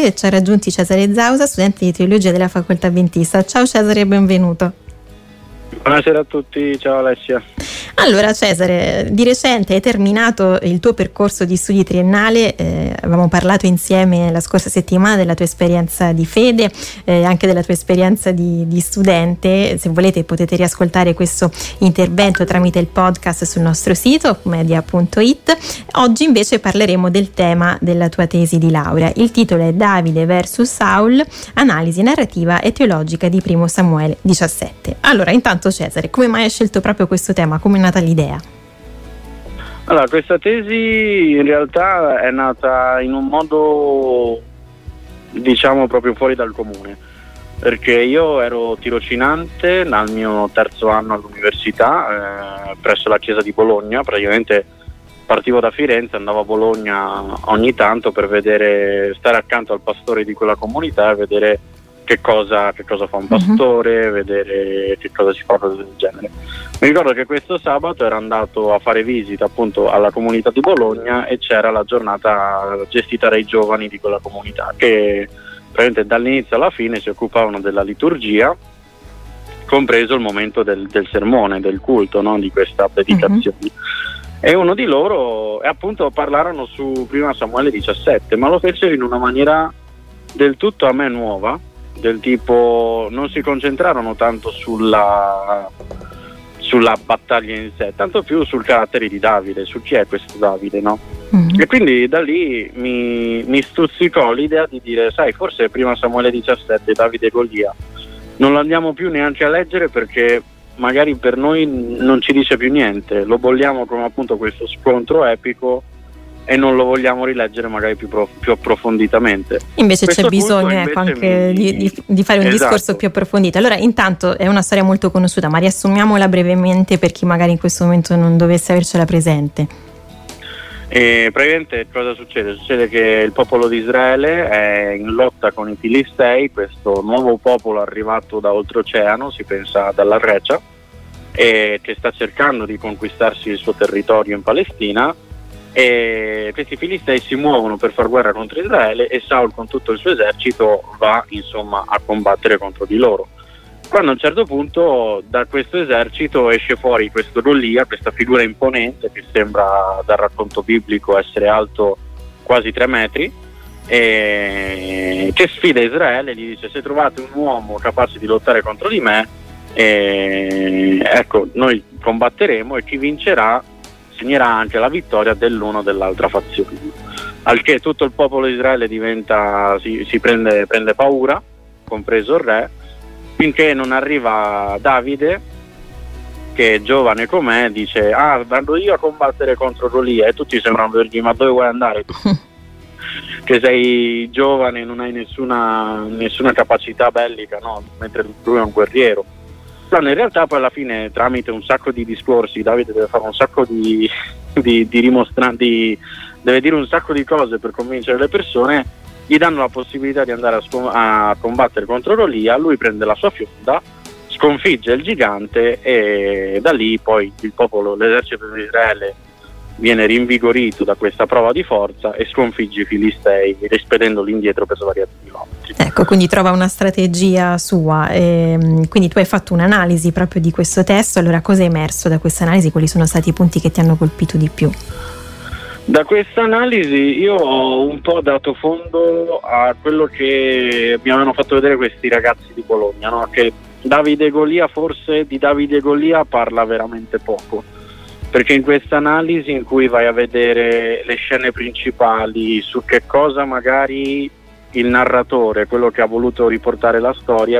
e ci ha raggiunti Cesare Zausa, studente di teologia della facoltà Adventista. Ciao Cesare e benvenuto. Buonasera a tutti, ciao Alessia. Allora Cesare, di recente hai terminato il tuo percorso di studi triennale, avevamo parlato insieme la scorsa settimana della tua esperienza di fede, anche della tua esperienza di studente. Se volete potete riascoltare questo intervento tramite il podcast sul nostro sito media.it. Oggi invece parleremo del tema della tua tesi di laurea. Il titolo è Davide vs Saul, analisi narrativa e teologica di 1 Samuele 17. Allora, intanto Cesare, come mai hai scelto proprio questo tema? Come è nata l'idea? Allora, questa tesi in realtà è nata in un modo, diciamo, proprio fuori dal comune, perché io ero tirocinante dal mio terzo anno all'università presso la chiesa di Bologna. Praticamente partivo da Firenze, andavo a Bologna ogni tanto per stare accanto al pastore di quella comunità e vedere che cosa fa un pastore, vedere che cosa si fa, cose del genere. Mi ricordo che questo sabato ero andato a fare visita appunto alla comunità di Bologna e c'era la giornata gestita dai giovani di quella comunità che praticamente dall'inizio alla fine si occupavano della liturgia, compreso il momento del sermone, del culto, no? Di questa predicazione. E uno di loro, appunto, parlarono su 1 Samuele 17, ma lo fecero in una maniera del tutto a me nuova, del tipo non si concentrarono tanto sulla battaglia in sé, tanto più sul carattere di Davide, su chi è questo Davide, no? E quindi da lì mi stuzzicò l'idea di dire, sai, forse 1 Samuele 17, Davide e Golia, non lo andiamo più neanche a leggere perché magari per noi non ci dice più niente, lo vogliamo come appunto questo scontro epico e non lo vogliamo rileggere magari più approfonditamente. Invece c'è bisogno anche di fare un discorso più approfondito. Allora, intanto è una storia molto conosciuta, ma riassumiamola brevemente per chi magari in questo momento non dovesse avercela presente. Praticamente cosa succede? Succede che il popolo di Israele è in lotta con i Filistei, questo nuovo popolo arrivato da oltreoceano, si pensa dalla Grecia, e che sta cercando di conquistarsi il suo territorio in Palestina. E questi filistei si muovono per far guerra contro Israele e Saul con tutto il suo esercito va insomma a combattere contro di loro. Quando a un certo punto da questo esercito esce fuori questo Golia, questa figura imponente che sembra dal racconto biblico essere alto quasi 3 metri, che sfida Israele, gli dice: se trovate un uomo capace di lottare contro di me, ecco, noi combatteremo e chi vincerà segnerà anche la vittoria dell'uno o dell'altra fazione. Al che tutto il popolo di Israele si prende paura, compreso il re, finché non arriva Davide, che è giovane com'è, dice: vado io a combattere contro Golia. E tutti sembrano dirgli: ma dove vuoi andare tu? Che sei giovane, non hai nessuna capacità bellica, no? Mentre lui è un guerriero. In realtà poi alla fine, tramite un sacco di discorsi, Davide deve fare un sacco di dimostranti, deve dire un sacco di cose per convincere le persone, gli danno la possibilità di andare a combattere contro Golia, lui prende la sua fionda, sconfigge il gigante e da lì poi l'esercito di Israele viene rinvigorito da questa prova di forza e sconfigge i Filistei, rispedendoli indietro per svariati chilometri. Ecco, quindi trova una strategia sua. Quindi tu hai fatto un'analisi proprio di questo testo. Allora, cosa è emerso da questa analisi? Quali sono stati i punti che ti hanno colpito di più? Da questa analisi io ho un po' dato fondo a quello che mi avevano fatto vedere questi ragazzi di Bologna, no? Che Davide e Golia, forse di Davide e Golia parla veramente poco, perché in questa analisi in cui vai a vedere le scene principali, su che cosa magari il narratore, quello che ha voluto riportare la storia,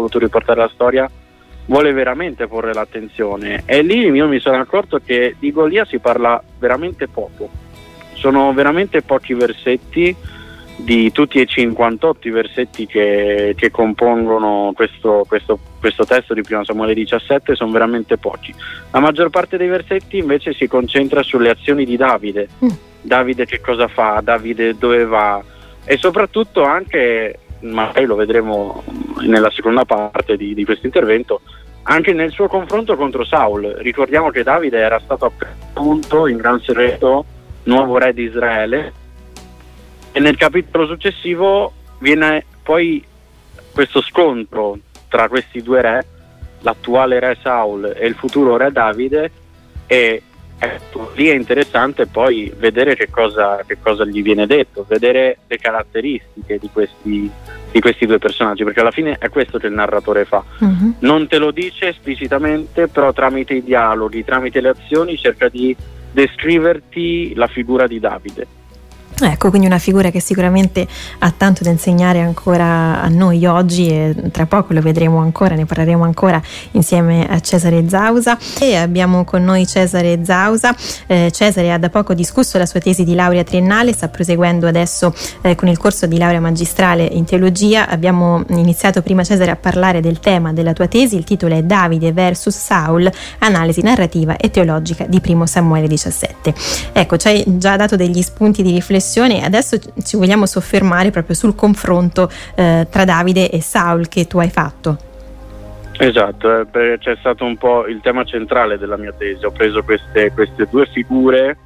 vuole veramente porre l'attenzione, e lì io mi sono accorto che di Golia si parla veramente poco. Sono veramente pochi versetti di tutti e 58 i versetti che compongono questo testo di 1 Samuele 17, sono veramente pochi. La maggior parte dei versetti invece si concentra sulle azioni di Davide. Davide che cosa fa, Davide dove va, e soprattutto anche, magari lo vedremo nella seconda parte di questo intervento, anche nel suo confronto contro Saul. Ricordiamo che Davide era stato appunto in gran segreto nuovo re di Israele, e nel capitolo successivo viene poi questo scontro tra questi due re, l'attuale re Saul e il futuro re Davide, e ecco, lì è interessante poi vedere che cosa gli viene detto, vedere le caratteristiche di questi due personaggi, perché alla fine è questo che il narratore fa. Non te lo dice esplicitamente, però tramite i dialoghi, tramite le azioni cerca di descriverti la figura di Davide. Ecco, quindi una figura che sicuramente ha tanto da insegnare ancora a noi oggi, e tra poco lo vedremo ancora, ne parleremo ancora insieme a Cesare Zausa. E abbiamo con noi Cesare Zausa. Cesare ha da poco discusso la sua tesi di laurea triennale, sta proseguendo adesso con il corso di laurea magistrale in teologia. Abbiamo iniziato prima, Cesare, a parlare del tema della tua tesi. Il titolo è Davide vs Saul, analisi narrativa e teologica di 1 Samuele 17. Ecco, ci hai già dato degli spunti di riflessione. Adesso ci vogliamo soffermare proprio sul confronto tra Davide e Saul che tu hai fatto. Esatto, perché c'è stato un po' il tema centrale della mia tesi. Ho preso queste due figure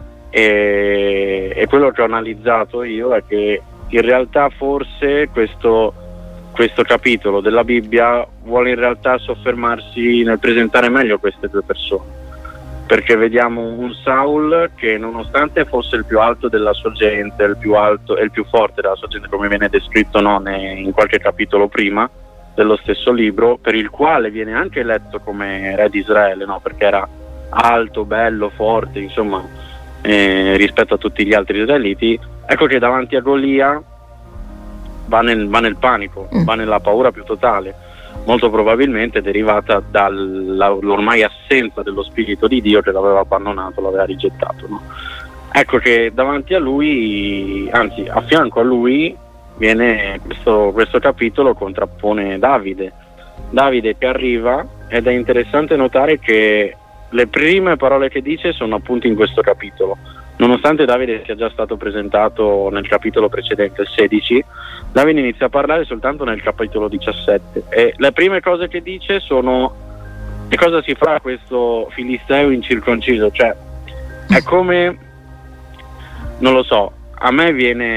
e quello che ho analizzato io è che in realtà forse questo capitolo della Bibbia vuole in realtà soffermarsi nel presentare meglio queste due persone, perché vediamo un Saul che, nonostante fosse il più alto della sua gente, il più alto e il più forte della sua gente, come viene descritto in qualche capitolo prima dello stesso libro, per il quale viene anche eletto come re di Israele, no? Perché era alto, bello, forte, insomma, rispetto a tutti gli altri israeliti. Ecco che davanti a Golia va nel panico, va nella paura più totale, molto probabilmente derivata dall'ormai assenza dello Spirito di Dio, che l'aveva abbandonato, l'aveva rigettato, no? Ecco che davanti a lui, anzi a fianco a lui, viene questo capitolo contrappone Davide che arriva, ed è interessante notare che le prime parole che dice sono appunto in questo capitolo. Nonostante Davide sia già stato presentato nel capitolo precedente, il 16, Davide inizia a parlare soltanto nel capitolo 17, e le prime cose che dice sono: che cosa si fa a questo filisteo incirconciso? Cioè, è come, non lo so, a me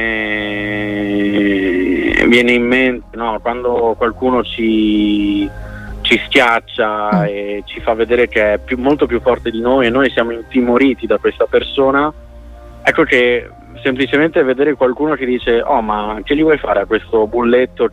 viene in mente, no, quando qualcuno ci schiaccia e ci fa vedere che è molto più forte di noi e noi siamo intimoriti da questa persona. Ecco che semplicemente vedere qualcuno che dice: oh, ma che gli vuoi fare a questo bulletto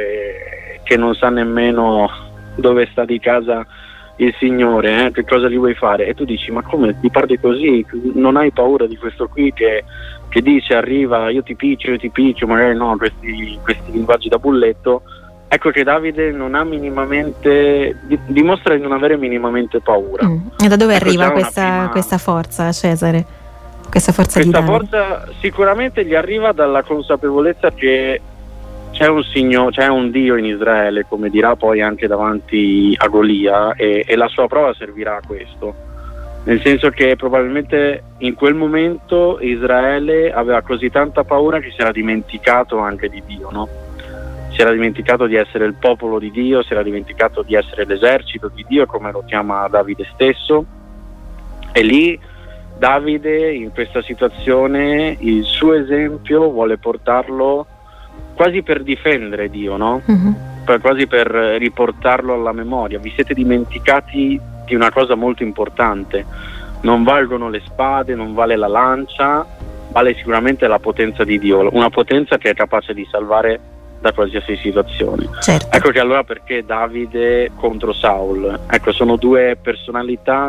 che non sa nemmeno dove sta di casa il Signore, che cosa gli vuoi fare? E tu dici: ma come ti parli così? Non hai paura di questo qui che dice arriva, io ti picchio, magari no, questi linguaggi da bulletto. Ecco che Davide non ha minimamente, dimostra di non avere minimamente paura. E da dove arriva questa forza, Cesare? Questa forza sicuramente gli arriva dalla consapevolezza che c'è un Dio in Israele, come dirà poi anche davanti a Golia, e la sua prova servirà a questo, nel senso che probabilmente in quel momento Israele aveva così tanta paura che si era dimenticato anche di Dio, no? Si era dimenticato di essere il popolo di Dio, si era dimenticato di essere l'esercito di Dio, come lo chiama Davide stesso, e lì Davide, in questa situazione, il suo esempio vuole portarlo quasi per difendere Dio, no? Quasi per riportarlo alla memoria. Vi siete dimenticati di una cosa molto importante: non valgono le spade, non vale la lancia, vale sicuramente la potenza di Dio, una potenza che è capace di salvare da qualsiasi situazione. Certo. Ecco che allora perché Davide contro Saul? Ecco, sono due personalità,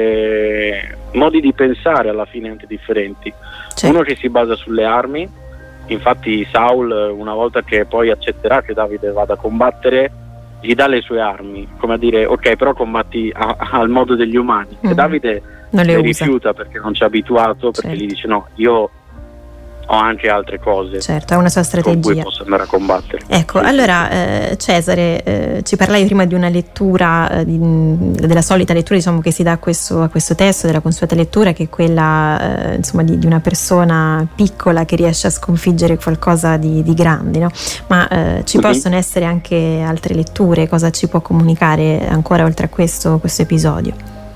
due modi di pensare alla fine anche differenti. Certo. Uno che si basa sulle armi, infatti Saul, una volta che poi accetterà che Davide vada a combattere, gli dà le sue armi, come a dire: ok, però combatti al modo degli umani. E Davide le rifiuta perché non ci è abituato, perché gli dice: no, io ho anche altre cose. Certo, ha una sua strategia con cui posso andare a combattere. Ecco, allora Cesare, ci parlavi prima di una lettura, della solita lettura, diciamo, che si dà a questo testo, della consueta lettura, che è quella insomma di una persona piccola che riesce a sconfiggere qualcosa di grande, no? Ma ci possono essere anche altre letture? Cosa ci può comunicare ancora oltre a questo episodio?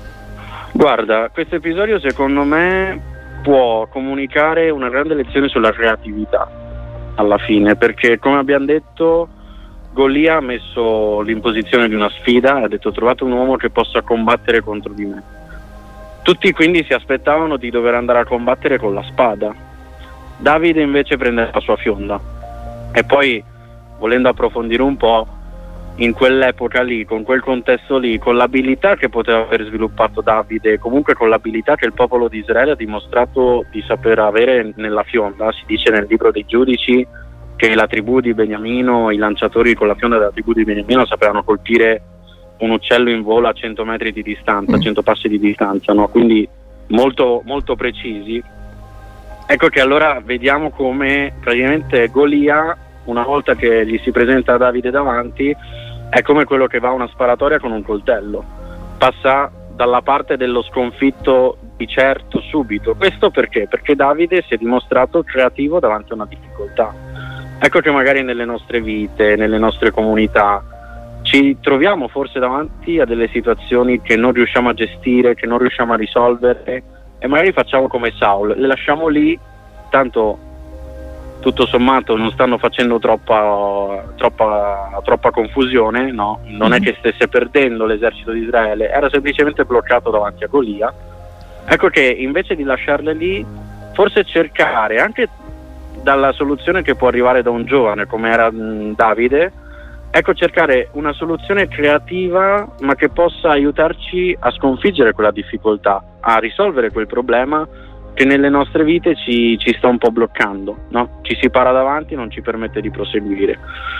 Guarda, questo episodio secondo me può comunicare una grande lezione sulla creatività, alla fine, perché come abbiamo detto Golia ha messo l'imposizione di una sfida e ha detto: trovate un uomo che possa combattere contro di me. Tutti quindi si aspettavano di dover andare a combattere con la spada. Davide invece prende la sua fionda. E poi, volendo approfondire un po', in quell'epoca lì, con quel contesto lì, con l'abilità che poteva aver sviluppato Davide, comunque con l'abilità che il popolo di Israele ha dimostrato di saper avere nella fionda, si dice nel libro dei Giudici che la tribù di Beniamino, i lanciatori con la fionda della tribù di Beniamino sapevano colpire un uccello in volo a 100 metri di distanza, 100 passi di distanza, no? Quindi molto, molto precisi. Ecco che allora vediamo come praticamente Golia, una volta che gli si presenta Davide davanti, è come quello che va a una sparatoria con un coltello, passa dalla parte dello sconfitto di certo subito. Questo perché? Perché Davide si è dimostrato creativo davanti a una difficoltà. Ecco che magari nelle nostre vite, nelle nostre comunità, ci troviamo forse davanti a delle situazioni che non riusciamo a gestire, che non riusciamo a risolvere, e magari facciamo come Saul, le lasciamo lì, tanto tutto sommato non stanno facendo troppa confusione, no? Non è che stesse perdendo l'esercito di Israele, era semplicemente bloccato davanti a Golia. Ecco che invece di lasciarle lì, forse cercare anche dalla soluzione che può arrivare da un giovane come era Davide, ecco, cercare una soluzione creativa ma che possa aiutarci a sconfiggere quella difficoltà, a risolvere quel problema che nelle nostre vite ci sta un po' bloccando, no? Ci si para davanti e non ci permette di proseguire.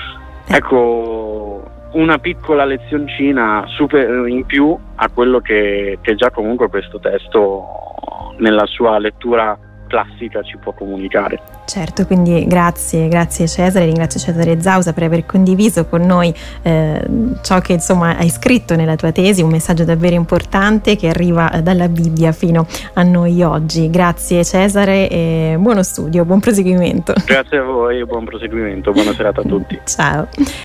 Ecco, una piccola lezioncina super in più a quello che già comunque questo testo nella sua lettura classica ci può comunicare. Certo, quindi grazie Cesare, ringrazio Cesare Zausa per aver condiviso con noi ciò che insomma hai scritto nella tua tesi, un messaggio davvero importante che arriva dalla Bibbia fino a noi oggi. Grazie Cesare e buono studio, buon proseguimento. Grazie a voi, buon proseguimento, buona serata a tutti. Ciao.